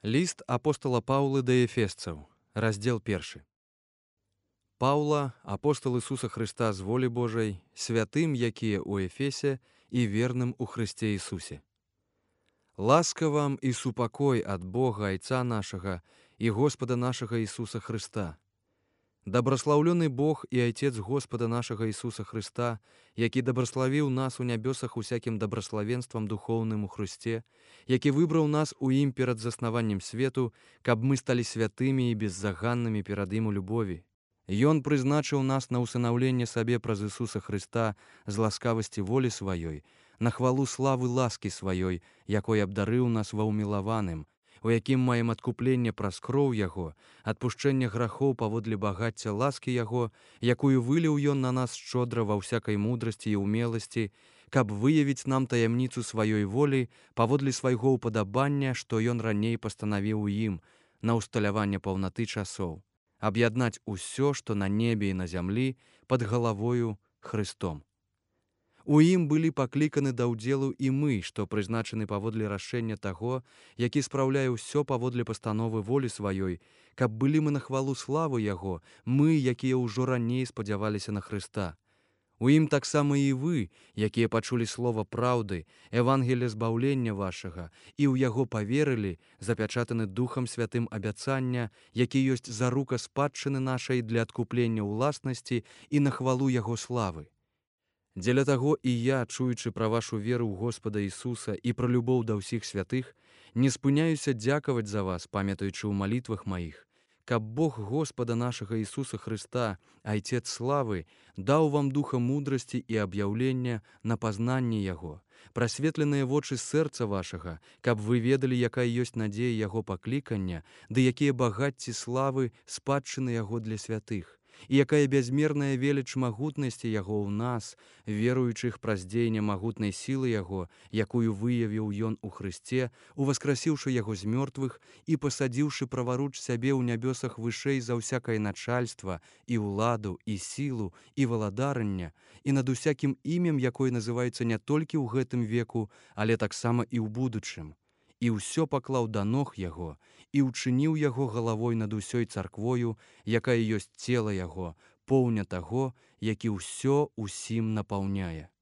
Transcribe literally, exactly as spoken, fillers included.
Ліст апостала Паўлы да эфесцаў, раздзел першы. Паўла, апостал Ісуса Хрыста з волі Божай, святым, якія ў Эфесе, і верным у Хрысце Ісусе. Ласка вам і супакой ад Бога Айца нашага і Господа нашага Ісуса Хрыста. Дабраслаўлёны Бог і Айцец Господа нашага Ісуса Хрыста, які дабраславіў нас у нябёсах усякім дабраславенствам духоўным у Хрысце, які выбраў нас у ім перад заснаваннем свету, каб мы сталі святымі і беззаганнымі перад ім у любові. Ён прызначыў нас на ўсынаўленне сабе праз Ісуса Хрыста з ласкавасці волі сваёй, на хвалу славы ласкі сваёй, якой абдарыў нас ва ўмілаваным, у якім маем адкупленне праз кроў Яго, адпушчэнне грахоў паводле багацця ласкі Яго, якую выліў Ён на нас шчодра ва ўсякай мудрасці і ўмеласці, каб выявіць нам таямніцу сваёй волі паводле свайго ўпадабання, што Ён раней пастанавіў у ім, на ўсталяванне паўнаты часоў, аб'яднаць усё, што на небе і на зямлі, пад галавою Хрыстом. У ім былі пакліканы да ўдзелу і мы, што прызначаны паводле рашэння таго, які спраўляе ўсё паводле пастановы волі сваёй, каб былі мы на хвалу славы Яго, мы, якія ўжо раней спадзяваліся на Хрыста. У ім таксама і вы, якія пачулі слова праўды, Евангелія збаўлення вашага, і ў яго паверылі, запячатаны Духам Святым абяцання, які ёсць зарука спадчыны нашай для адкуплення ўласнасці і на хвалу Яго славы. Дзеля таго і я, чуючы пра вашу веру ў Господа Ісуса і пра любоў да ўсіх святых, не спыняюся дзякаваць за вас, памятаючы ў малітвах маіх, каб Бог Господа нашага Ісуса Хрыста, Айцец славы, даў вам духа мудрасці і аб'яўлення на пазнанне Яго, прасветленыя вочы сэрца вашага, каб вы ведалі, якая ёсць надзея Яго паклікання, ды якія багацці славы спадчыны Яго для святых, і якая бязмерная веліч магутнасці Яго ў нас, веруючых праз дзеянне магутнай сілы Яго, якую выявіў Ён у Хрысце, уваскрасіўшы Яго з мёртвых і пасадзіўшы праваруч сябе ў нябёсах вышэй за ўсякае начальства, і ўладу, і сілу, і валадарання, і над усякім імем, якое называецца не толькі ў гэтым веку, але таксама і ў будучым. І ўсё паклаў да ног Яго, і ўчыніў Яго галавой над усёй царквою, якая ёсць цела Яго, поўня таго, які ўсё усім напаўняе.